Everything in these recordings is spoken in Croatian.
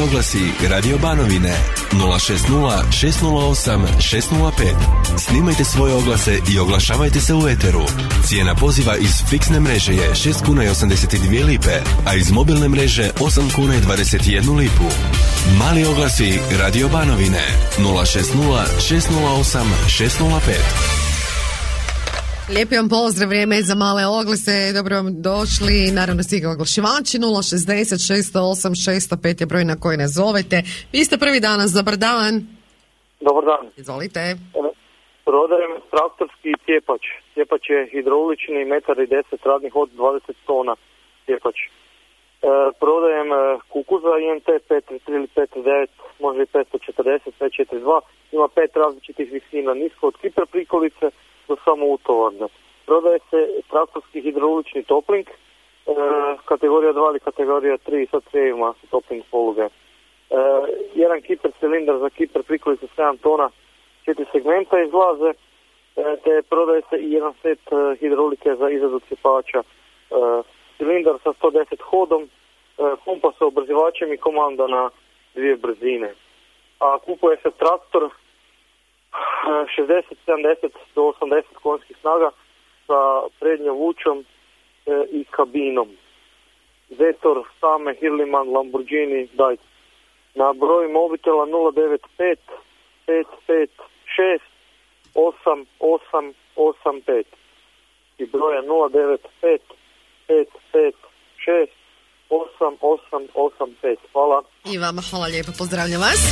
oglasi Radio Banovine 060 608 605. Snimajte svoje oglase i oglašavajte se u eteru. Cijena poziva iz fiksne mreže je 6 kuna i 82 lipe, a iz mobilne mreže 8 kuna i 21 lipu. Mali oglasi Radio Banovine 060 608 605. Lijepi vam pozdrav, vrijeme je za male oglase, dobro vam došli, naravno svi oglašivači, 060 608 605 je broj na koji nas zovete. Vi ste prvi danas, dobar dan. Dobar dan. Izvolite. Prodajem traktorski cijepač. Cijepač je hidraulični, 1,10 m, radnih od 20 tona cijepač. Prodajem kukuza IMT 533 ili 539, može i 540, 542, ima 5 različitih visina, nisko od kiper prikolice do samo utovarne. Prodaje se traktorski hidraulični topling, kategorija 2 ili kategorija 3 sa crijevima topling poluge. Jedan kiper cilindar za kiper prikolice 7 tona, 4 segmenta izlaze, te prodaje se i jedan set hidraulike za izradu cijepača. Cilindar sa 110 hodom, pumpa sa obrzivačem i komanda na 2 brzine. A kupuje se traktor 60, 70 do 80 konjskih snaga sa prednjom vučom i kabinom. Zetor, Same, Hirliman, Lamborghini, Dajc. Na broj mobitela 095 556 8885 i broja 095 556 8885. Hvala. I vama hvala lijepo, pozdravljam vas.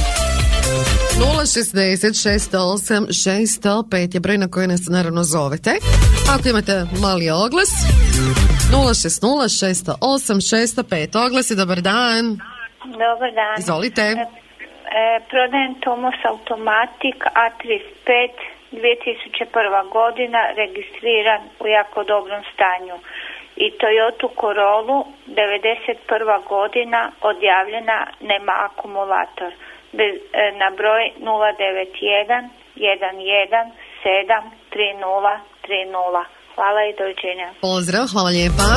060 608 605 je broj na koji nas naravno zovete. Ako imate mali oglas, 060 608 605. Oglasi, dobar dan. Dobar dan. Izvolite. Prodajem Tomos Automatic A35, 2001. godina, registriran u jako dobrom stanju. I Toyota Corolla, 91. godina, odjavljena, nema akumulator. Na broj 091 11 7 30 30. Hvala i doviđenja. Pozdrav, hvala lijepa.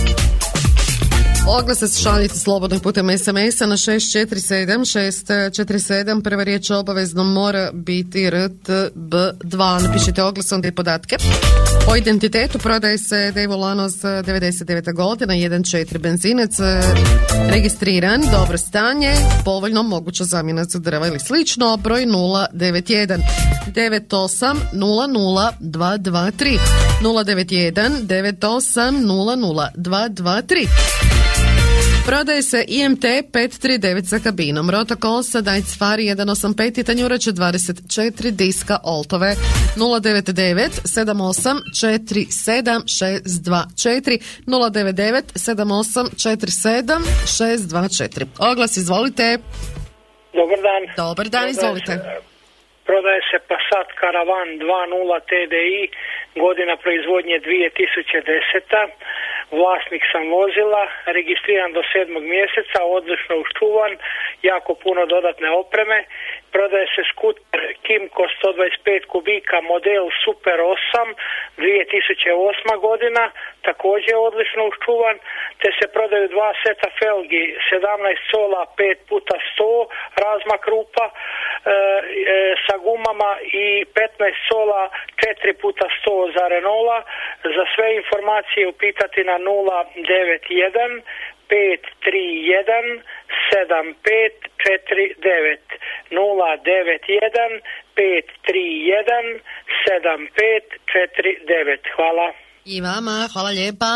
Oglase šaljite slobodno putem SMS-a na 647 647. Prva riječ obavezno mora biti RTB2. Napišite oglas, onda i podatke. O identitetu prodaje se Devo Lanos 99. godina, 1.4 benzinec, registriran, dobro stanje, povoljno, moguća zamjena za drva ili slično, broj 091 98 00 223 091 98 00 223. Prodaje se IMT 539 sa kabinom, Rota Kosa, Dajc Fari 185 i tanjurače 24 diska Oltove 099 78 47 624 099 78 47 624. Oglas, izvolite. Dobar dan. Dobar dan, izvolite. Prodaje se Passat Caravan 2.0 TDI, godina proizvodnje 2010. Vlasnik sam vozila, registriran do 7. mjeseca, odlično uščuvan, jako puno dodatne opreme. Prodaje se skuter Kimco 125 kubika, model Super 8, 2008. godina, također odlično uščuvan, te se prodaju 2 seta felgi, 17 sola 5x100, razmak rupa, sa gumama i 15 sola 4x100 za Renaulta. Za sve informacije upitati na 091 531 7549 091 531 7549. Hvala. I vama, hvala lijepa.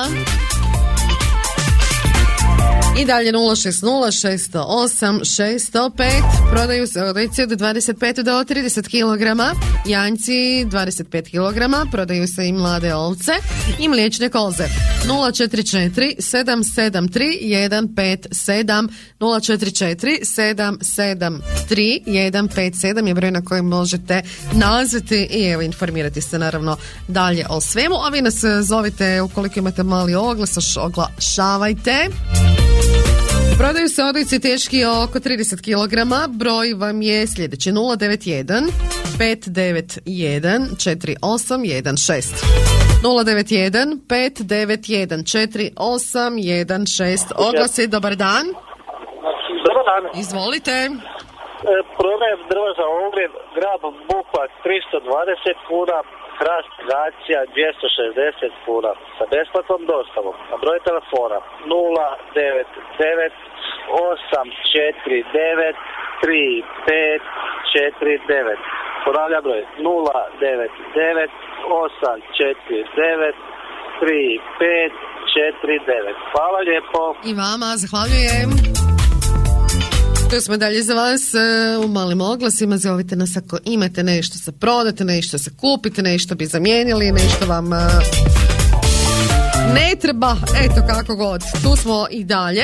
I dalje 060 608 605. Prodaju se odojci od 25 do 30 kg, janjci 25 kg, prodaju se i mlade ovce i mliječne koze. 044 773 157 044 773 157 je broj na koji možete nazvati i evo informirati se naravno dalje o svemu, a vi nas zovite ukoliko imate mali oglas, oglašavajte. Prodaju se odojci teški oko 30 kg, broj vam je sljedeći 091 591 4816 091 591 4816. Oglasi, dobar dan. Dobar dan. Izvolite. Prodajem drvo za ogrjev, grab bukva 320 kuna, hrast gacija 260 kuna sa besplatnom dostavom. Na broj telefona 099 849 3549. Ponavljam broj 099 849 3549. Hvala lijepo. I vama, zahvaljujem. Tu smo dalje za vas u malim oglasima. Zovite nas ako imate nešto za prodate, nešto za kupite, nešto bi zamijenili, nešto vam ne treba, eto kako god. Tu smo i dalje.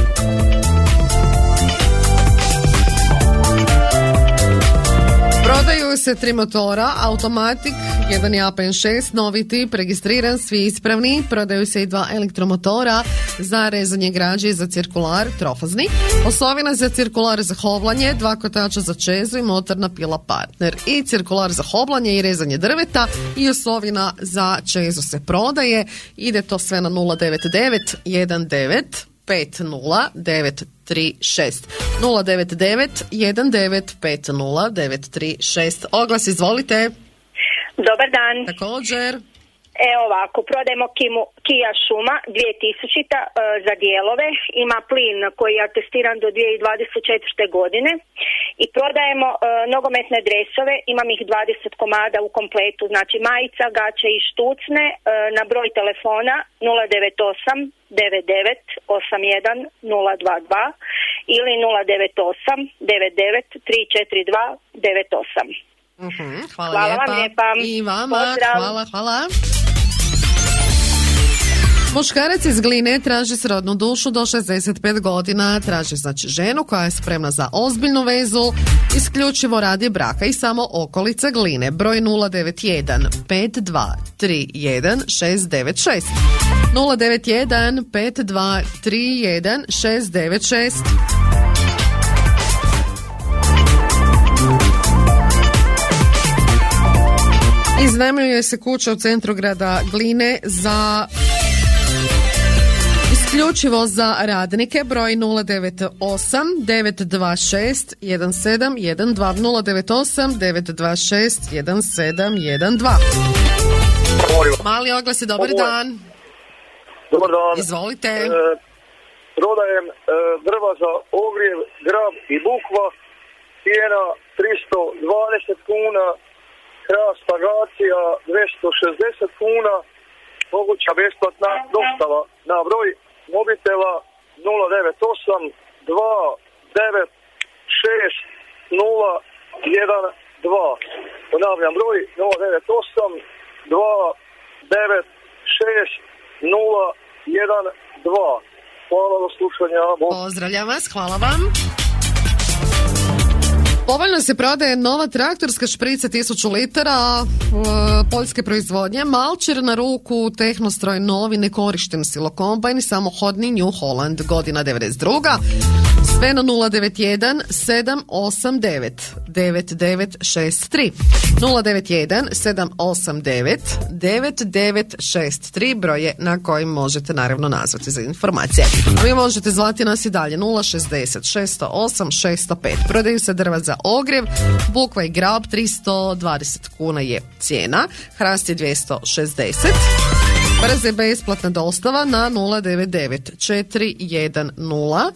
Prodaju se 3 motora, Automatic, 1 Japan 6, novi tip, registriran, svi ispravni. Prodaju se i 2 elektromotora za rezanje građe i za cirkular, trofazni. Osovina za cirkular za hovlanje, 2 kotača za čezu i motorna pila Partner. I cirkular za hovlanje i rezanje drveta i osovina za čezu se prodaje. Ide to sve na 099 19 50 936 099 19 50 936. Oglas, izvolite. Dobar dan. Također. Ovako, prodajemo Kia Šuma 2000 za dijelove, ima plin koji je atestiran do 2024. godine i prodajemo nogometne dresove, imam ih 20 komada u kompletu, znači majica, gaće i štucne, na broj telefona 098 99 81 022 ili 098 99 342 98. Hvala vam lijepa. I vama. Pozdrav. Hvala. Muškarac iz Gline traži srodnu dušu do 65 godina, traži znači ženu koja je spremna za ozbiljnu vezu, isključivo radi braka i samo okolica Gline. Broj 091 52 31 696 091 52 31 696. Iznajmljuje se kuća u centru grada Gline isključivo za radnike. Broj 098 926 1712 098 926 1712. Mali oglasi, dobar dan. Dobar dan. Izvolite. Prodajem drva za ogrjev, grab i bukva, cijena 320 kuna, hrast agacija 260 kuna, moguća besplatna dostava na broj mobitela 098 29 6 012. Ponavljam broj 098 29 6 012. Hvala do slušanja. Pozdravljam vas, hvala vam. Povoljno se prodaje nova traktorska šprica 1000 litara poljske proizvodnje, Malčer na ruku, Tehnostroj novi, nekorišten silokombajn, samohodni New Holland, godina 92. Sve na 091 789 9963 091 789 9963, broje na kojim možete naravno nazvati za informacije. A vi možete zvati nas i dalje 060 608 605. Prodaju se drva za ogrjev, bukva i grab 320 kuna je cijena, hrast je 260. Brza i besplatna dostava na 099 410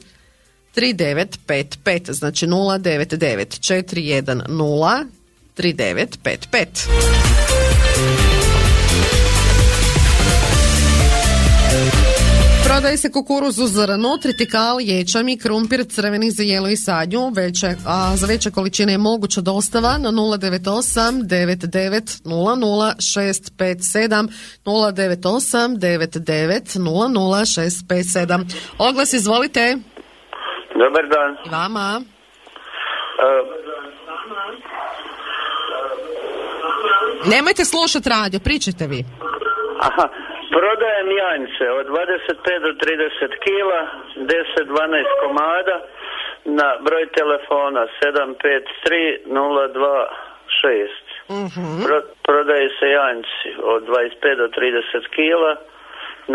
3955, znači 099 410 3955. Prodaje se kukuruz u zrnu, tritikal, ječam i krumpir crveni za jelo i sadnju. Za veće količine je moguća dostava na 098 99 00 657 098 99 00 657. Oglas, izvolite. Dobar dan. I vama. Nemojte slušati radio, pričajte vi. Aha, prodajem janjce od 25 do 30 kila, 10-12 komada, na broj telefona 753 026. Prodaje se janjci od 25 do 30 kila, na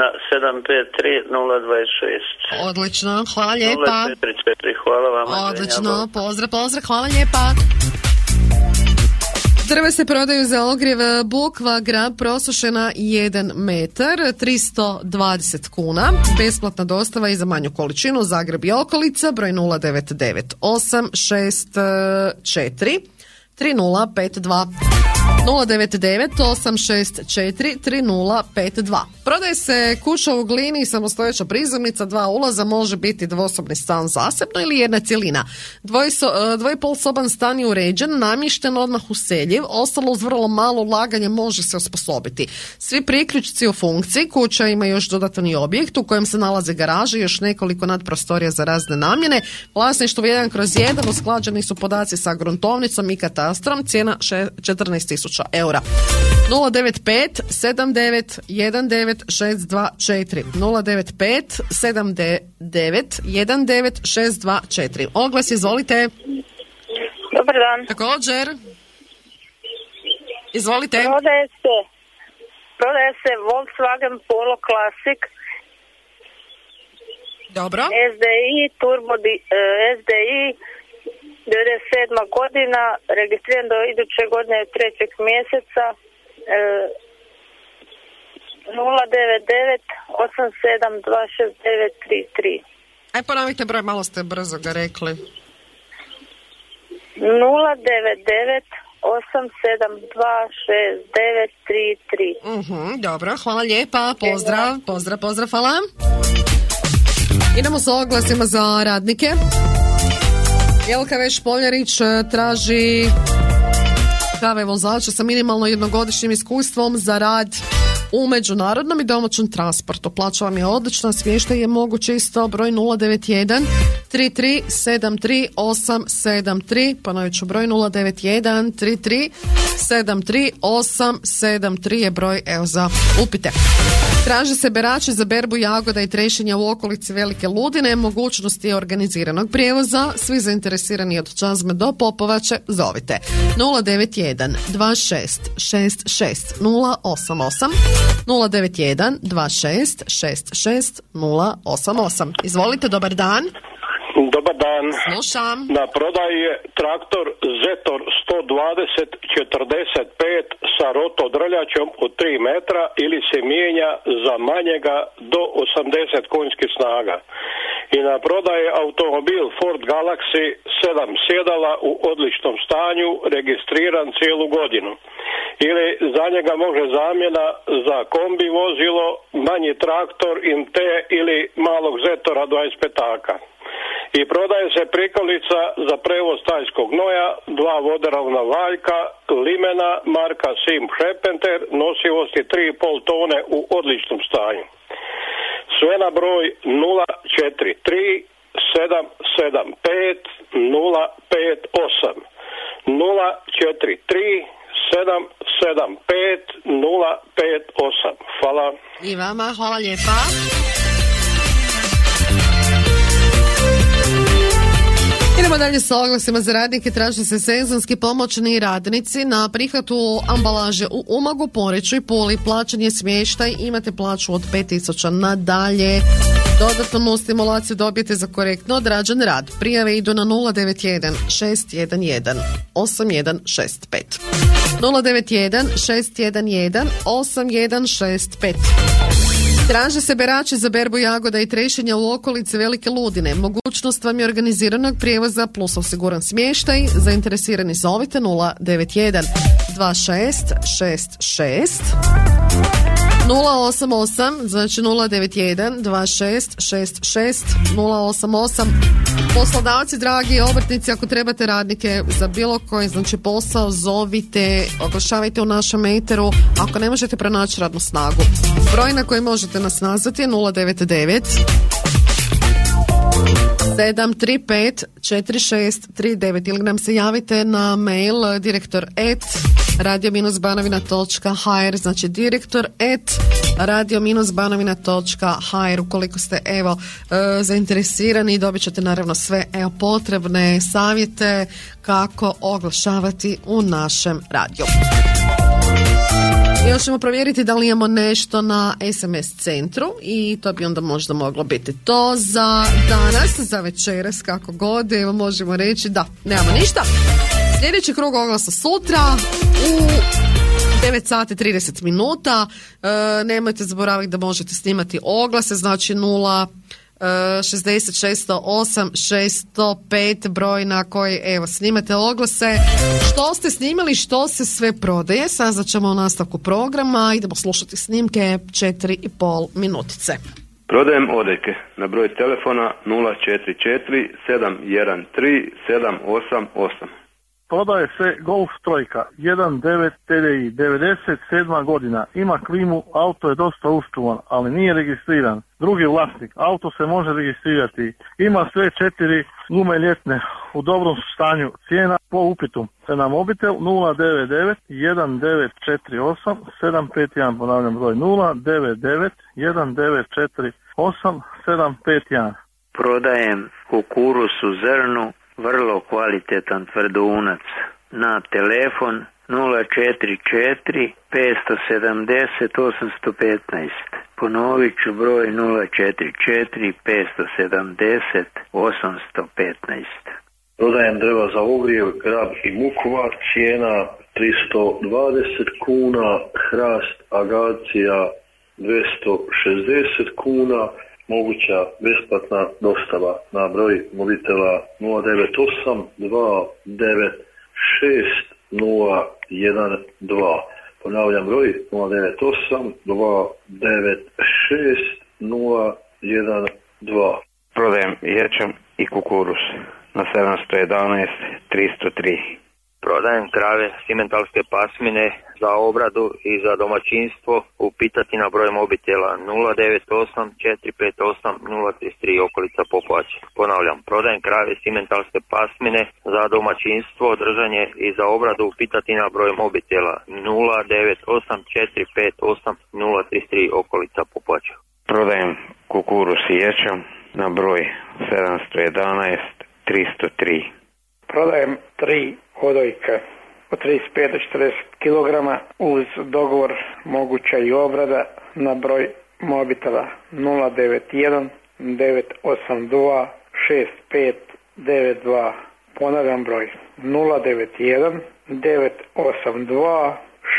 753-026. Odlično, hvala lijepa. 044, hvala vam. Odlično, pozdrav, hvala lijepa. Drve se prodaju za ogrjev bukva grab prosušena 1 metar, 320 kuna. Besplatna dostava i za manju količinu, Zagreb i okolica, broj 099-864 3052. 099-864-3052. Prodaje se kuća u glini i samostojeća prizemnica, 2 ulaza, može biti dvosobni stan zasebno ili jedna cjelina. Dvojpolsoban stan je uređen, namješten odmah u seljiv, ostalo uz vrlo malo ulaganje može se osposobiti. Svi priključci u funkciji, kuća ima još dodatni objekt u kojem se nalaze garaže i još nekoliko nadprostorija za razne namjene. Vlasništvo 1/1, usklađeni su podaci sa gruntovnicom i katastrom, cijena 14.000 eura. 095 79 19 624 095 79 19 624. Oglas, izvolite. Dobar dan. Također. Izvolite. Prodaje se Volkswagen Polo Classic. Dobro. SDI SDI 97. godina, registriran do iduće godine 3. mjeseca, 099-8726933. Aj, ponovite broj, malo ste brzo ga rekli. 099-8726933. Dobro, hvala lijepa, pozdrav, hvala. Idemo sa oglasima za radnike. Jelka Špoljarić traži KV vozača sa minimalno jednogodišnjim iskustvom za rad u međunarodnom i domaćem transportu. Plaća vam je odlična, smještaj je moguće isto, broj 091 33 73 873, ponovit ću broj 091 33 73 873 je broj, evo, za upite. Traže se berači za berbu jagoda i trešenja u okolici Velike Ludine, mogućnost je organiziranog prijevoza, svi zainteresirani od Čazme do Popovače zovite 091 26 66 088 091 26 66 088. Izvolite, dobar dan. Dobar dan. Slušam. Na prodaji je traktor Zetor 120-45 sa rotodrljačom od 3 metra ili se mijenja za manjega do 80 konjskih snaga. I na prodaji je automobil Ford Galaxy 7 sjedala u odličnom stanju, registriran cijelu godinu. Ili za njega može zamjena za kombi vozilo, manji traktor IMT ili malog Zetora 25-taka. I prodaje se prikolica za prevoz stajskog gnoja, 2 vodoravna valjka, limena, marka Sim Šepenter, nosivosti 3,5 tone u odličnom stanju. Sve na broj 043 775 058 043 775 058. Hvala. I vama, hvala lijepa. Idemo dalje sa oglasima za radnike. Traže se sezonski pomoćni radnici na prihvatu ambalaže u Umagu, Poreču i Puli. Plaćanje smještaj, imate plaću od 5.000 nadalje. Dodatnu stimulaciju dobijete za korektno odrađen rad. Prijave idu na 091 611 8165 091 611 8165. Traže se berači za berbu jagoda i trešenja u okolici Velike Ludine. Mogućnost vam je organiziranog prijevoza plus osiguran smještaj. Zainteresirani zovite 091 26 66 088, znači 091 26 66 088. Poslodavci, dragi obrtnici, ako trebate radnike za bilo koji, znači posao, zovite, oglašavajte u našem eteru. Ako ne možete pronaći radnu snagu, broj na koji možete nas nazvati je 099 735 4639 ili nam se javite na mail direktor@radio-banovina.hr, znači direktor@radio-banovina.hr. Ukoliko ste zainteresirani, dobit ćete naravno sve potrebne savjete kako oglašavati u našem radiju. Još ćemo provjeriti da li imamo nešto na SMS centru i to bi onda možda moglo biti to za danas, za večeras, kako god. Evo možemo reći da nemamo ništa. Sljedeći krug oglasa sutra u 9 sati 30 minuta. Nemojte zaboraviti da možete snimati oglase, znači 060-608-605 broj na koji evo snimate oglase. Što ste snimali, što se sve prodaje, saznat ćemo u nastavku programa. Idemo slušati snimke 4,5 minutice. Prodajem odojke na broj telefona 044 713 788. Prodaje se Golf trojka 1.9 TDI, 97. godina, ima klimu, auto je dosta uštuvan, ali nije registriran. Drugi vlasnik, auto se može registrirati, ima sve 4 gume ljetne, u dobrom stanju, cijena po upitu. Se na mobitel 099 1948 751, ponavljam broj 099 1948 751. Prodajem kukuruz u zrnu, vrlo kvalitetan tvrdunac, na telefon 044 570 815. Ponovit ću broj 044 570 815. Prodajem drva za ogrjev, grab i mukva, cijena 320 kuna, hrast agacija 260 kuna, moguća besplatna dostava na broj mobitela 098 296 012. Ponavljam broj 098 296 012. Prodajem ječam i kukuruz na 711 303. Prodajem krave simentalske pasmine za obradu i za domaćinstvo. Upitati na broj mobitela 098 458 033 okolica Popovač. Ponavljam, prodajem krave simentalske pasmine za domaćinstvo, držanje i za obradu. Upitati na broj mobitela 098 458 033 okolica Popovač. Prodajem kukuruz i ječam na broj 711 303. Prodajem 3 odojke od 35 do 40 kg uz dogovor moguća i obrada na broj mobitela 091 982 6592. Ponavljam broj 091 982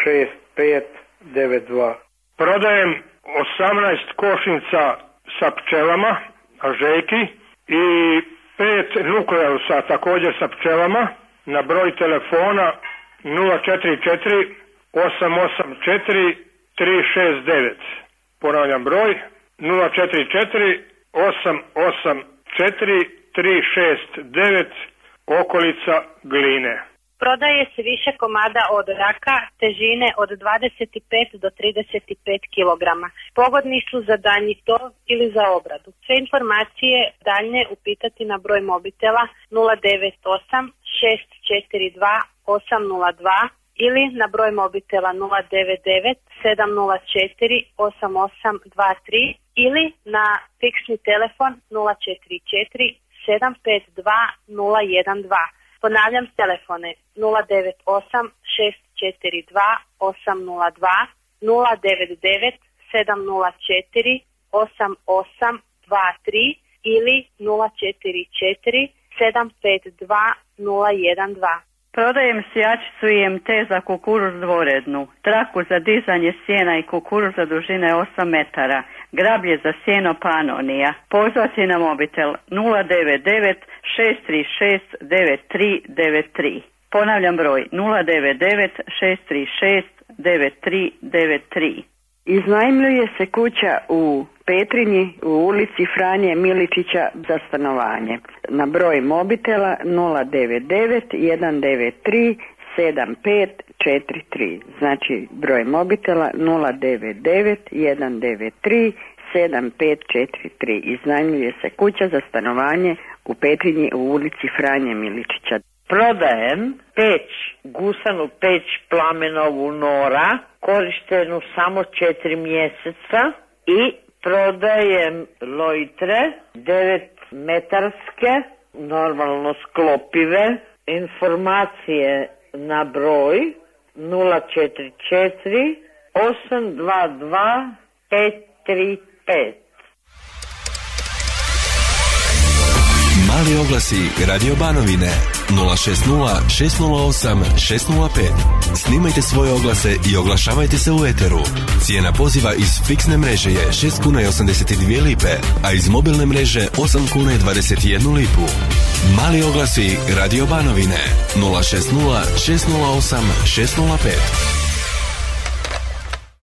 6592. Prodajem 18 košnica sa pčelama, žejki i 5 nukleusa također sa pčelama na broj telefona 044 884 369. Ponavljam broj 044 884 369, okolica Gline. Prodaje se više komada od raka težine od 25 do 35 kg. Pogodni su za daljnji tov ili za obradu. Sve informacije daljne upitati na broj mobitela 098 642 802 ili na broj mobitela 099 704 8823 ili na fiksni telefon 044 752 012. Ponavljam telefone 098 642 802, 099 704 8823 ili 044 752 012. Prodajem sijačicu IMT za kukuruz dvorednu, traku za dizanje sjena i kukuruza dužine 8 metara, grablje za sjeno Panonija. Pozvati na mobitel 099 636 9393. Ponavljam broj 099 636 9393. Iznajmljuje se kuća u Petrinji u ulici Franje Miličića za stanovanje. Na broj mobitela 099 193 7543. Znači broj mobitela 099 193 7543. Iznajmljuje se kuća za stanovanje u Petrinji u ulici Franje Miličića. Prodajem peć, gusanu peć Plamenovu Nora, korištenu samo 4 mjeseca i prodajem lojtre 9 metarske, normalno sklopive. Informacije na broj 044 822 535. Mali oglasi Radio Banovine 060 608 605. Snimajte svoje oglase i oglašavajte se u eteru. Cijena poziva iz fiksne mreže je 6 kuna i 82 lipe, a iz mobilne mreže 8 kuna i 21 lipu. Mali oglasi Radio Banovine 060 608 605.